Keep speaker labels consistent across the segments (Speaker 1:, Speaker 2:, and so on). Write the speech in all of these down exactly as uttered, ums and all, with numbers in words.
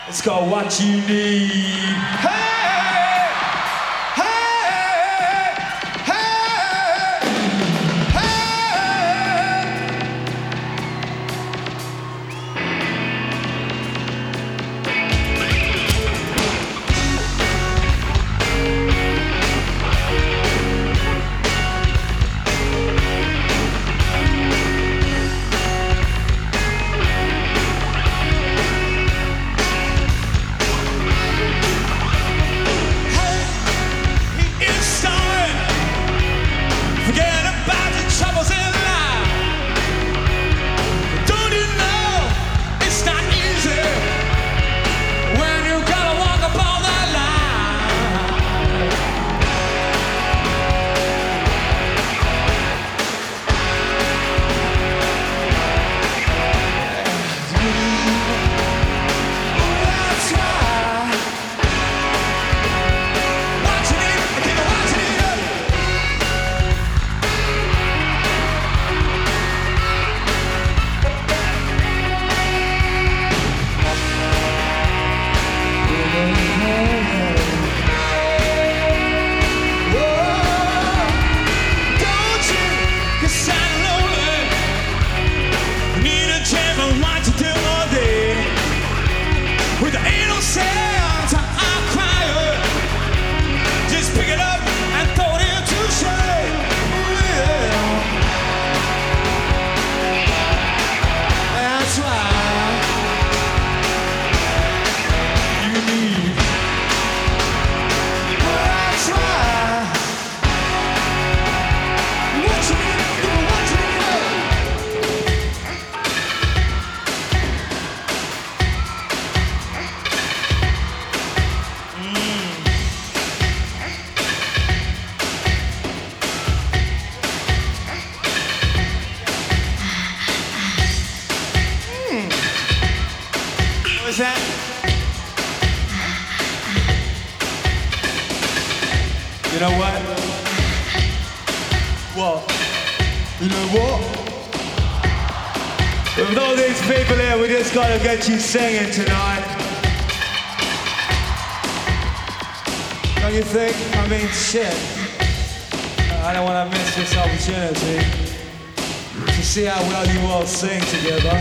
Speaker 1: It's called What You Need. Hey! Hey! Hey! Hey! That? You know what? What? You know what? With all these people here, we just gotta get you singing tonight. Don't you think? I mean, shit. I don't wanna miss this opportunity to see how well you all sing together.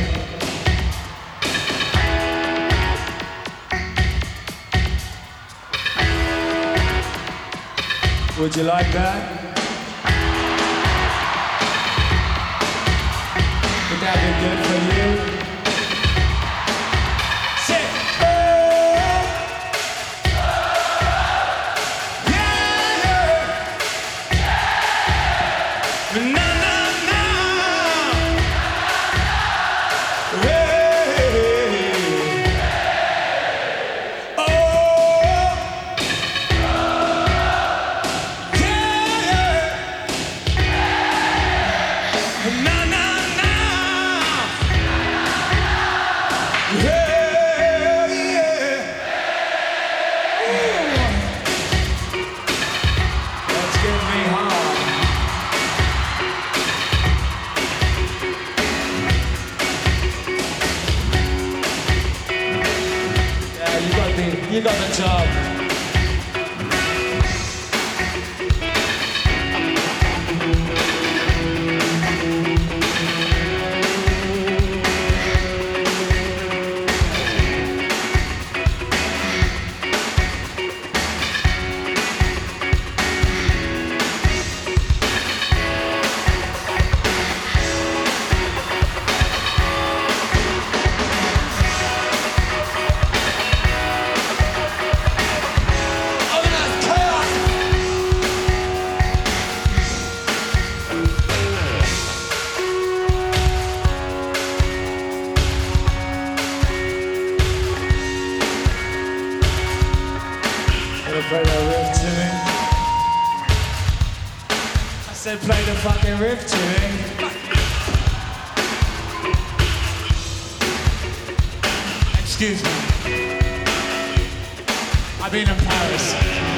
Speaker 1: Would you like that? Would that be good for you? Say, oh, yeah, yeah. Na, na, na. Hey. Oh. You got the job. Play that riff to me. I said play the fucking riff to me. Excuse me. I've been in Paris.